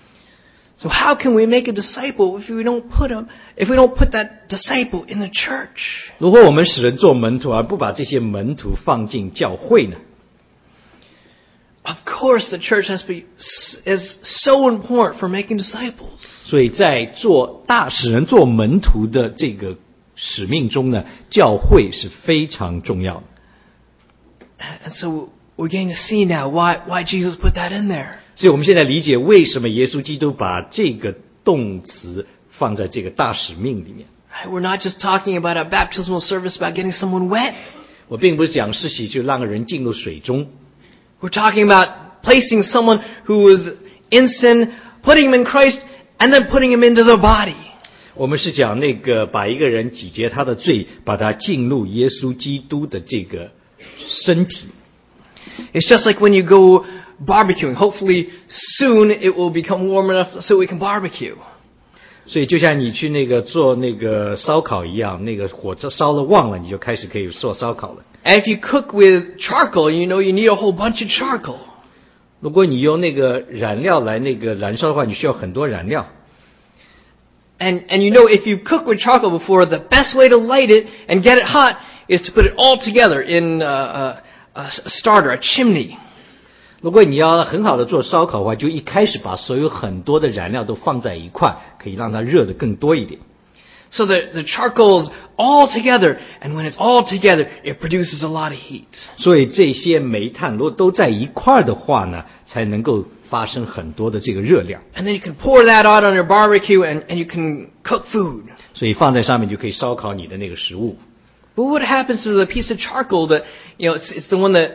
So how can we make a disciple if we don't put him, if we don't put that disciple in the church? 如果我们使人做门徒，而不把这些门徒放进教会呢？ Of course, the church has to be is so important for making disciples. 所以在做大使人做门徒的这个使命中呢，教会是非常重要的。 And so we're getting to see now why why Jesus put that in there. 所以我们现在理解为什么耶稣基督把这个动词放在这个大使命里面。 We're not just talking about a baptismal service about getting someone wet. 我并不是讲施洗就让人进入水中。 We're talking about placing someone who was in sin, putting him in Christ, and then putting him into the body. 我们是讲那个把一个人洗劫他的罪，把他进入耶稣基督的这个身体。 It's just like when you go barbecuing. Hopefully soon it will become warm enough so we can barbecue. 所以就像你去那个做那个烧烤一样，那个火烧了旺了，你就开始可以做烧烤了。 And if you cook with charcoal, you know you need a whole bunch of charcoal. 如果你用那个燃料来那个燃烧的话，你需要很多燃料。 And and you know if you cook with charcoal before, the best way to light it and get it hot is to put it all together in a, a, a starter, a chimney. 如果你要很好的做烧烤的话，就一开始把所有很多的燃料都放在一块，可以让它热得更多一点。 So the, the charcoal's all together, and when it's all together, it produces a lot of heat. 所以这些煤炭如果都在一块的话呢，才能够发生很多的这个热量。 And then you can pour that out on your barbecue, and, and you can cook food. 所以放在上面就可以烧烤你的那个食物。 But what happens to the piece of charcoal that, you know, it's, it's the one that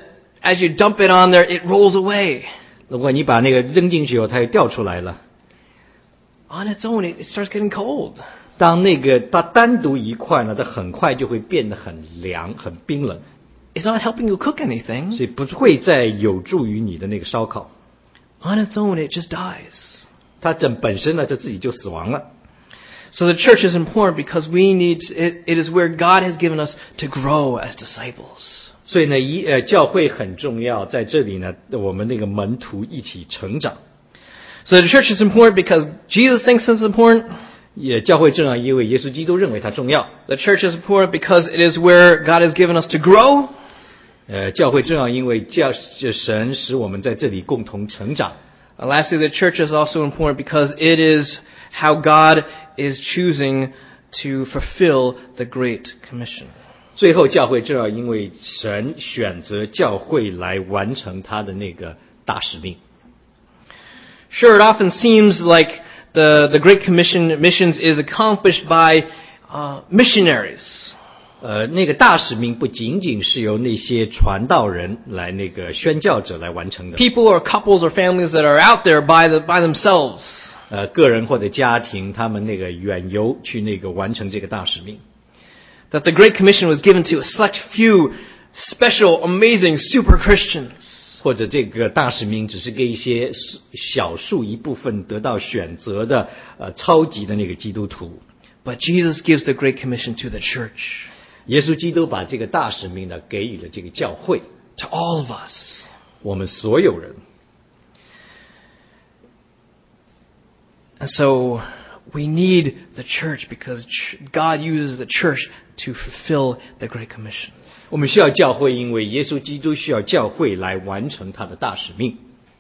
as you dump it on there, it rolls away. 如果你把那个扔进去以后，它又掉出来了。 On its own, it, it starts getting cold. 当那个它单独一块呢，它很快就会变得很凉、很冰冷， It's not helping you cook anything. 所以不会再有助于你的那个烧烤。 On its own, it just dies. 它整本身呢，它自己就死亡了。 So the church is important because we need to, it, it is where God has given us to grow as disciples. 所以呢，一呃，教会很重要，在这里呢，我们那个门徒一起成长。 So the church is important because Jesus thinks it's important. 也教会重要，因为耶稣基督认为它重要。 The church is important because it is where God has given us to grow. 呃，教会重要，因为教神使我们在这里共同成长。 And lastly, the church is also important because it is how God is choosing to fulfill the Great Commission. 最后，教会重要，因为神选择教会来完成他的那个大使命。 Sure, it often seems like the, the Great Commission missions is accomplished by uh, missionaries. 呃，那个大使命不仅仅是由那些传道人来那个宣教者来完成的。 People or couples or families that are out there by the, by themselves. 呃，个人或者家庭，他们那个远游去那个完成这个大使命。 That the Great Commission was given to a select few special, amazing, super Christians. 或者这个大使命只是给一些小数一部分得到选择的呃超级的那个基督徒。 But Jesus gives the Great Commission to the church. 耶稣基督把这个大使命呢给予了这个教会， To all of us. 我们所有人。 And so we need the church because God uses the church to fulfill the Great Commission. 我们需要教会，因为耶稣基督需要教会来完成他的大使命。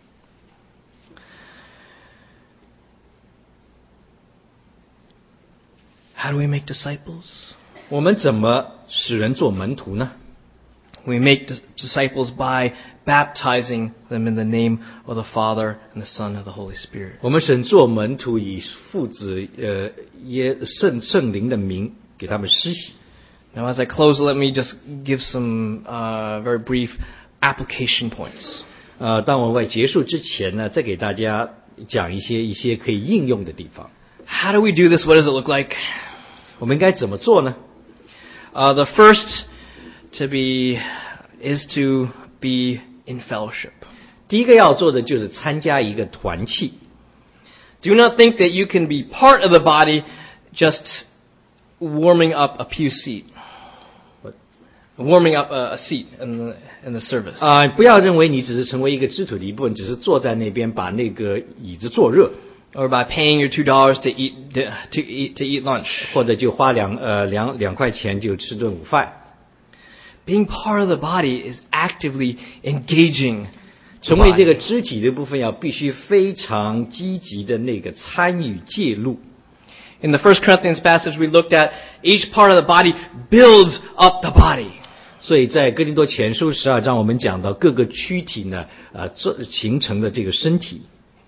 How do we make disciples? 我们怎么使人做门徒呢？ We make dis- disciples by baptizing them in the name of the Father and the Son and the Holy Spirit. 我们使做门徒，以父子呃耶圣圣灵的名给他们施洗。 Now, as I close, let me just give some uh, very brief application points. 呃，当我在结束之前呢，再给大家讲一些一些可以应用的地方。 How do we do this? What does it look like? 我们应该怎么做呢？ Uh, the first to be is to be in fellowship. 第一个要做的就是参加一个团契。 Do not think that you can be part of the body just warming up a pew seat. Warming up a, a seat in the, in the service. 啊、不要认为你只是成为一个肢体的一部分，只是坐在那边把那个椅子坐热， Or by paying your two dollars to eat to eat to eat lunch. 或者就花两呃两两块钱就吃顿午饭。 Being part of the body is actively engaging. 成为这个肢体的部分，要必须非常积极的那个参与介入。 In the First Corinthians passage we looked at, each part of the body builds up the body. 所以在哥林多前书十二章，我们讲到各个躯体呢，呃，这形成的这个身体。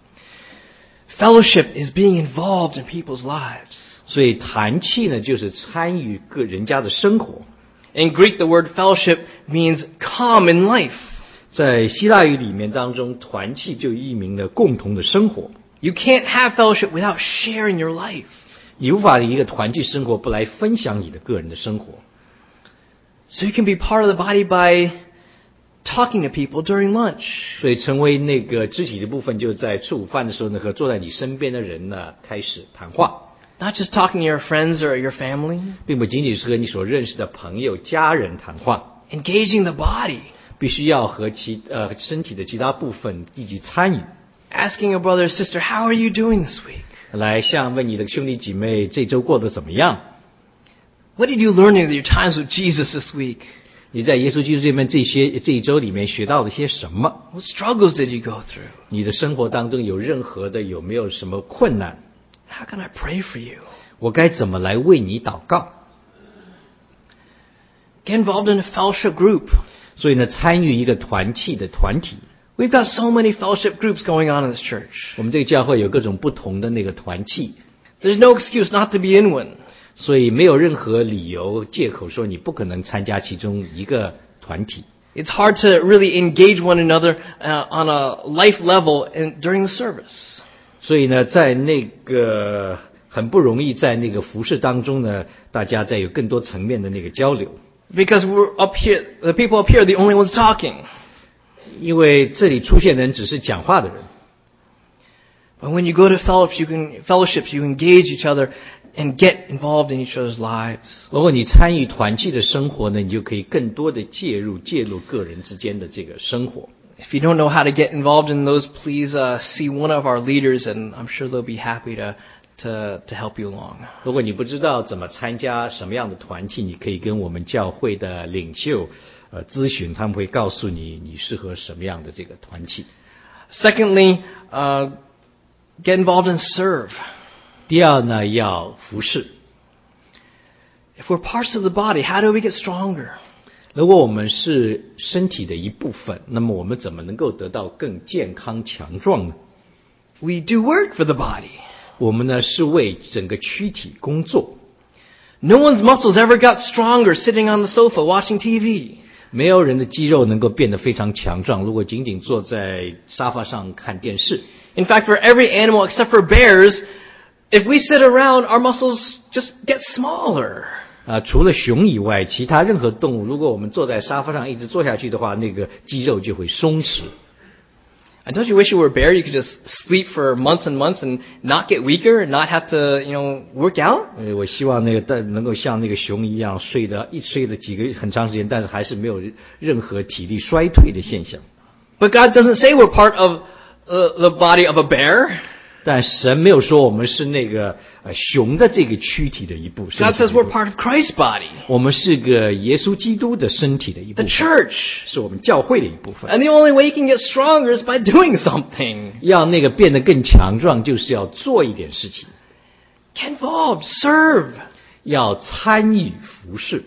Fellowship is being involved in people's lives. 所以团契呢，就是参与个人家的生活。 In Greek, the word fellowship means come in life. 在希腊语里面当中，团契就译名了共同的生活。 You can't have fellowship without sharing your life. 你无法一个团契生活不来分享你的个人的生活。 So you can be part of the body by talking to people during lunch. 所以成为那个肢体的部分，就在吃午饭的时候呢，和坐在你身边的人呢开始谈话。 Not just talking to your friends or your family. 并不仅仅是和你所认识的朋友、家人谈话， Engaging the body. 必须要和其呃身体的其他部分积极参与。 Asking your brother or sister, how are you doing this week? 来向问你的兄弟姐妹这周过得怎么样？ What did you learn in your times with Jesus this week? 你在耶稣基督这边这些这一周里面学到了些什么？ What struggles did you go through? 你的生活当中有任何的有没有什么困难？ How can I pray for you? 我该怎么来为你祷告？ Get involved in a fellowship group. 所以呢，参与一个团契的团体。 We've got so many fellowship groups going on in this church. 我们这个教会有各种不同的那个团契， There's no excuse not to be in one. 所以没有任何理由借口说你不可能参加其中一个团体。 It's hard to really engage one another uh, on a life level in, during the service. 所以呢，在那个很不容易在那个服事当中呢，大家在有更多层面的那个交流。 Because we're up here, the people up here are the only ones talking. 因为这里出现的人只是讲话的人。 But when you go to fellowships, you can fellowships, you engage each other and get involved in each other's lives. 如果你参与团契的生活呢，你就可以更多的介入介入个人之间的这个生活。 If you don't know how to get involved in those, please uh, see one of our leaders, and I'm sure they'll be happy to to to help you along. 如果你不知道怎么参加什么样的团契，你可以跟我们教会的领袖呃咨询，他们会告诉你你适合什么样的这个团契。 Secondly, uh, get involved and serve. 第二呢，要服侍。 If we're parts of the body, how do we get stronger? 如果我们是身体的一部分，那么我们怎么能够得到更健康强壮呢？ We do work for the body. 我们呢是为整个躯体工作。 No one's muscles ever got stronger sitting on the sofa watching T V. 没有人的肌肉能够变得非常强壮，如果仅仅坐在沙发上看电视。 In fact, for every animal except for bears, if we sit around, our muscles just get smaller. 啊，除了熊以外，其他任何动物，如果我们坐在沙发上一直坐下去的话，那个肌肉就会松弛。 And don't you wish you were a bear? You could just sleep for months and months and not get weaker and not have to, you know, work out. 呃，我希望那个能够像那个熊一样睡的，一睡了几个很长时间，但是还是没有任何体力衰退的现象。 But God doesn't say we're part of uh, the body of a bear. 但神没有说我们是那个呃熊的这个躯体的一部分。 God says we're part of Christ's body. 我们是个耶稣基督的身体的一部 The 分， church. 是我们教会的一部分。 And the only way you can get stronger is by doing something. 要那个变得更强壮，就是要做一点事情， Get involved, serve. 要参与服事。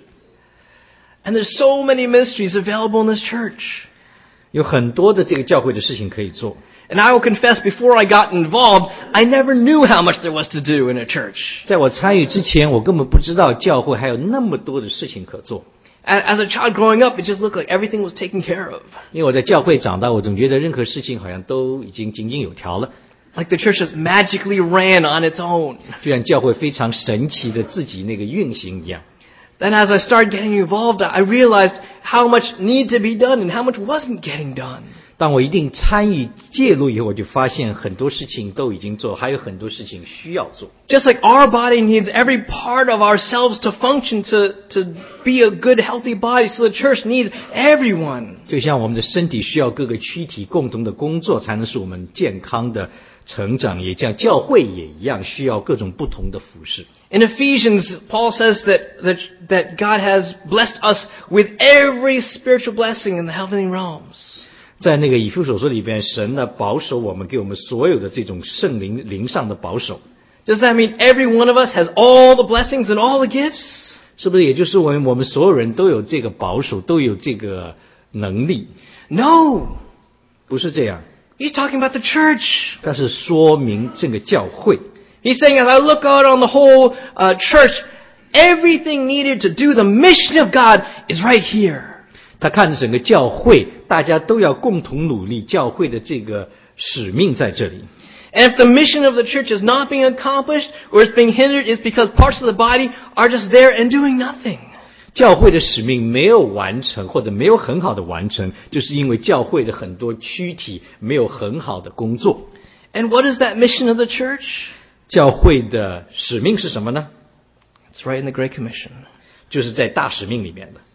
And there's so many ministries available in this church. 有很多的这个教会的事情可以做。 And I will confess, before I got involved, I never knew how much there was to do in a church. 在我参与之前，我根本不知道教会还有那么多的事情可做。 As as a child growing up, it just looked like everything was taken care of. 因为我在教会长大，我总觉得任何事情好像都已经井井有条了， Like the church just magically ran on its own. 就像教会非常神奇的自己那个运行一样。 Then as I started getting involved, I realized how much needed to be done and how much wasn't getting done. 当我一定参与介入以后，我就发现很多事情都已经做，还有很多事情需要做。 Just like our body needs every part of ourselves to function, to, to be a good, healthy body, so the church needs everyone. 就像我们的身体需要各个躯体共同的工作，才能使我们健康的成长，也像教会也一样，需要各种不同的服事。 In Ephesians, Paul says that, that, that God has blessed us with every spiritual blessing in the heavenly realms. 在那个以弗所书里边，神呢保守我们，给我们所有的这种圣灵灵上的保守。 Does that mean every one of us has all the blessings and all the gifts? 是不是也就是我们我们所有人都有这个保守，都有这个能力？ No. 不是这样， He's talking about the church. 但是说明这个教会。 He's saying, as I look out on the whole uh, church, everything needed to do the mission of God is right here. 他看整个教会，大家都要共同努力，教会的这个使命在这里。 And if the mission of the church is not being accomplished or is being hindered, it's because parts of the body are just there and doing nothing. 教会的使命没有完成，或者没有很好的完成，就是因为教会的很多躯体没有很好的工作。 And what is that mission of the church? 教会的使命是什么呢？ It's right in the Great Commission. 就是在大使命里面的，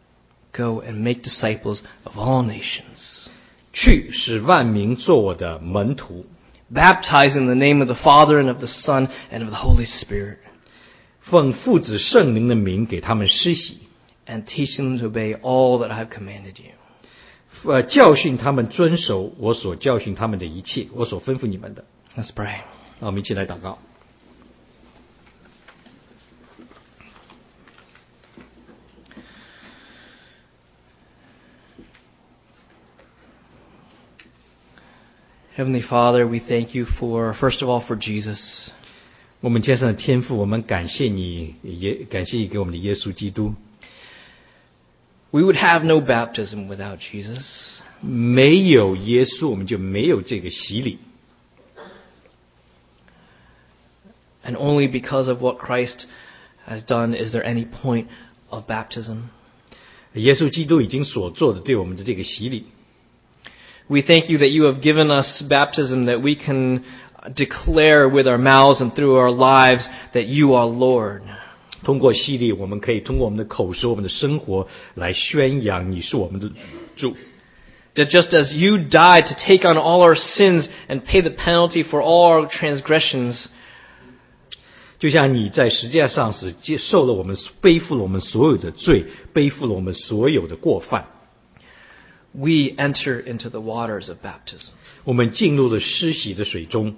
Go and make disciples of all nations, 去使万民做我的门徒， baptizing in the name of the Father and of the Son and of the Holy Spirit, 奉父子圣灵的名给他们施洗， and teaching them to obey all that I have commanded you. 呃，教训他们遵守我所教训他们的一切，我所吩咐你们的。 Let's pray. 那我们一起来祷告。 Heavenly Father, we thank you for, first of all, for Jesus. 我们天上的天父，我们感谢你，也感谢你给我们的耶稣基督。 We would have no baptism without Jesus. 没有耶稣，我们就没有这个洗礼。 And only because of what Christ has done is there any point of baptism. 耶稣基督已经所做的对我们的这个洗礼。 We thank you that you have given us baptism that we can declare with our mouths and through our lives that you are Lord. 通过洗礼，我们可以通过我们的口说、我们的生活来宣扬你是我们的主。 That just as you died to take on all our sins and pay the penalty for all our transgressions, 就像你在十字架上是接受了我们背负了我们所有的罪，背负了我们所有的过犯。 we enter into the waters of baptism. 我们进入了施洗的水中。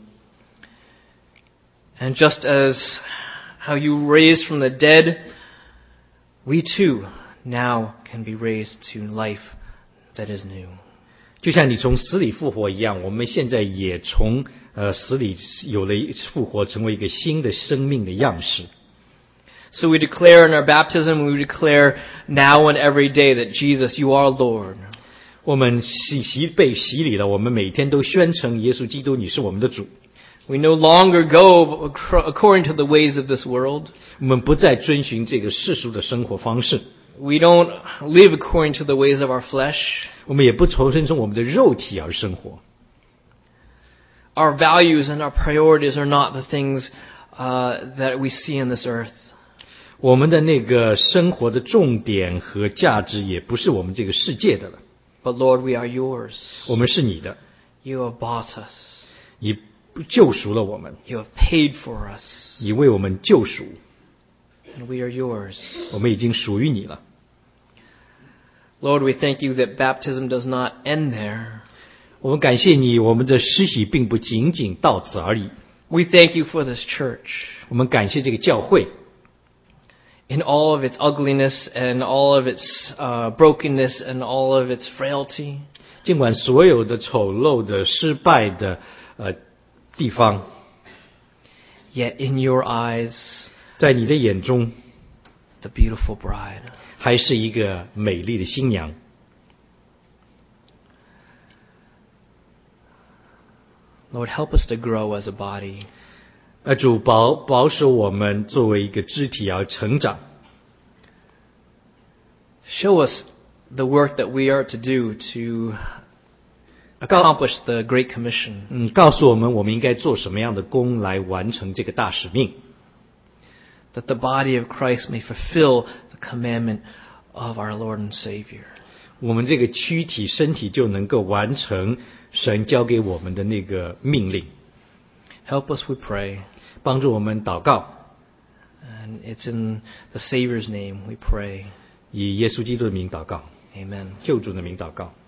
And just as how you raised from the dead, we too now can be raised to life that is new. 就像你从死里复活一样，我们现在也从呃死里有了复活，成为一个新的生命的样式。 So we declare in our baptism, we declare now and every day that Jesus, you are Lord. 我们洗洗被洗礼了，我们每天都宣称耶稣基督你是我们的主。 We no longer go according to the ways of this world. 我们不再遵循这个世俗的生活方式。 We don't live according to the ways of our flesh. 我们也不从遵从我们的肉体而生活。 Our values and our priorities are not the things uh, that we see in this earth. 我们的那个生活的重点和价值也不是我们这个世界的了。 But Lord, we are yours. 我们是你的。 You have bought us. 你救赎了我们。 You have paid for us. 你为我们救赎。 And we are yours. 我们已经属于你了。 Lord, we thank you that baptism does not end there. 我们感谢你，我们的施洗并不仅仅到此而已。 We thank you for this church. 我们感谢这个教会。 In all of its ugliness and all of its uh, brokenness and all of its frailty. 尽管所有的丑陋的、失败的呃地方。 Yet in your eyes, 在你的眼中 the beautiful bride. 还是一个美丽的新娘。 Lord, help us to grow as a body. 呃，主保保守我们作为一个肢体而成长。 Show us the work that we are to do to accomplish the Great Commission. 嗯，告诉我们我们应该做什么样的工来完成这个大使命。 That the body of Christ may fulfill the commandment of our Lord and Savior. 我们这个躯体身体就能够完成神交给我们的那个命令。 Help us, we pray. 帮助我们祷告。 And it's in the Savior's name we pray. 以耶稣基督的名祷告。 Amen. 救主的名祷告。